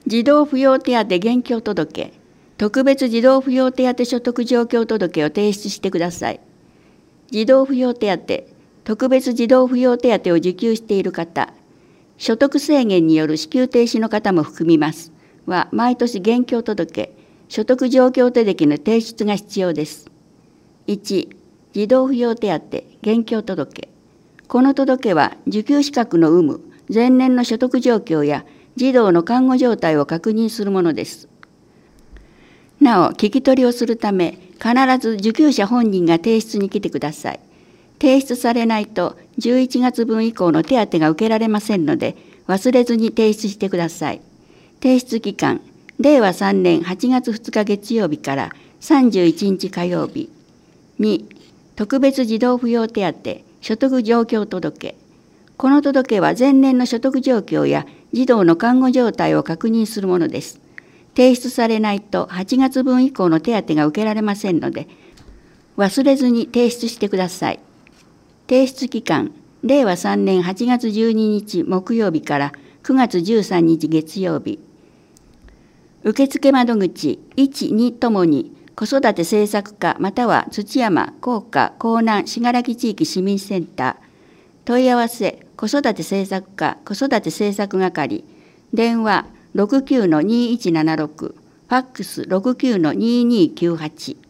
児童扶養手当現況届、特別児童扶養手当所得状況届を提出してください。児童扶養手当、特別児童扶養手当を受給している方、所得制限による支給停止の方も含みますは、毎年現況届、所得状況届の提出が必要です。1、児童扶養手当現況届。この届は受給資格の有無、前年の所得状況や児童の看護状態を確認するものです。なお、聞き取りをするため、必ず受給者本人が提出に来てください。提出されないと11月分以降の手当が受けられませんので、忘れずに提出してください。提出期間、令和3年8月2日月曜日から31日火曜日。2、特別児童扶養手当所得状況届。この届は前年の所得状況や児童の看護状態を確認するものです。提出されないと8月分以降の手当が受けられませんので、忘れずに提出してください。提出期間、令和3年8月12日木曜日から9月13日月曜日。受付窓口1、2ともに子育て政策課または土山、甲賀、江南、信楽地域市民センター。問い合わせ、子育て政策課、子育て政策係。電話69-2176、ファックス69-2298。